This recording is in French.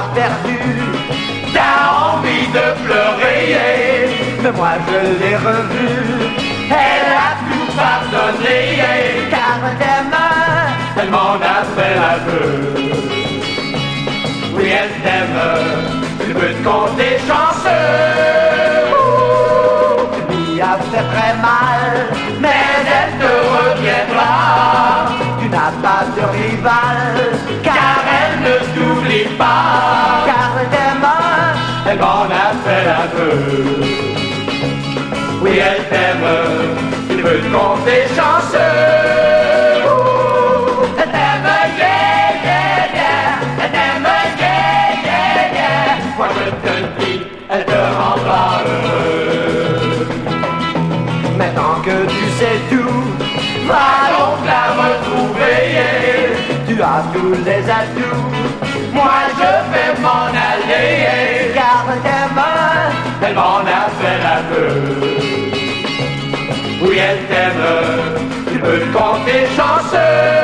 t'avoir perdu. T'as envie de pleurer, mais moi je l'ai revue. Elle a tout pardonné, car elle t'aime. Elle m'en a fait l'aveu. Oui, elle t'aime, tu peux te compter chanceux. Tu lui as fait très mal, mais elle te reviendra. Tu n'as pas de rival, car elle ne t'oublie pas. Car elle t'aime, elle m'en a fait l'aveu. Oui, elle t'aime, tu peux te compter chanceux. Elle t'aime, yeah, yeah, yeah. Elle t'aime, yeah, yeah, yeah. Moi je te le dis, elle te rendra heureux. Maintenant que tu sais tout, va donc la retrouver. Tu as tous les atouts, moi je vais m'en aller. Car elle t'aime, elle m'en a fait l'aveu. Oui, elle t'aime, tu peux te compter chanceux.